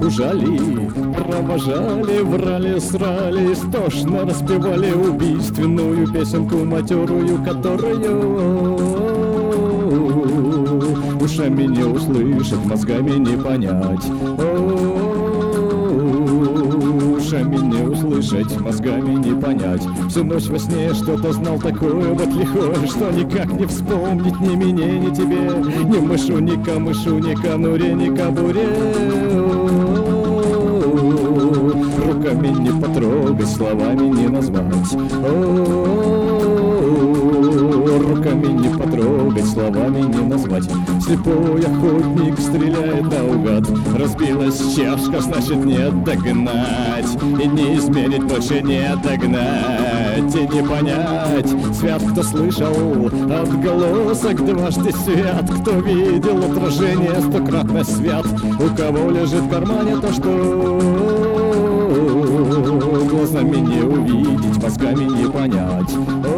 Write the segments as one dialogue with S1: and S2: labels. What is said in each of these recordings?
S1: руку жали, провожали, врали, срали, истошно распевали убийственную песенку матерую, которую ушами не услышать, мозгами не понять. Ушами не услышать, мозгами не понять. Всю ночь во сне что-то знал такое вот лихое, что никак не вспомнить ни мне, ни тебе, ни мышу, ни камышу, ни конуре, ни кобуре. Руками не потрогать, словами не назвать. Руками не потрогать, словами не назвать. Слепой охотник стреляет наугад. Разбилась чашка, значит не догнать. И не измерить, больше не догнать. И не понять, свят кто слышал отголосок дважды свят. Кто видел отражение стократно свят. У кого лежит в кармане то, что глазами не увидеть, мозгами не понять.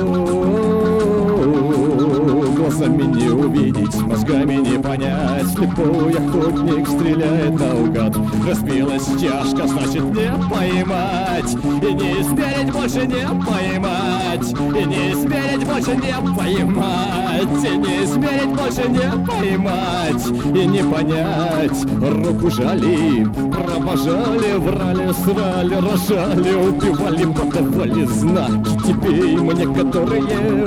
S1: Глазами не увидеть, мозгами не понять. Слепой охотник стреляет наугад. Разбилась чашка, значит не поймать. И не измерить, больше не поймать. И не измерить, больше не поймать. И не измерить, больше не поймать. И не понять. Руку жали, провожали, врали, срали, рожали, убивали, подавали знаки тебе и мне, которые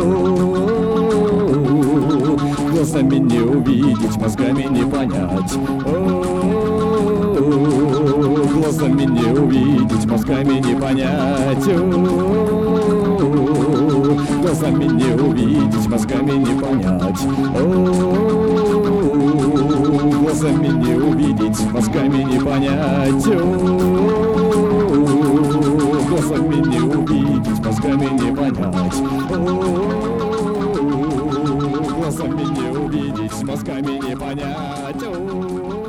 S1: глазами не увидеть, мозгами не понять. Глазами не увидеть, мозгами не понять. Глазами не увидеть, мозгами не понять. Глазами не увидеть, мозгами не понять. Глазами не увидеть, мозгами не понять. Глазами не увидеть, мозгами не понять.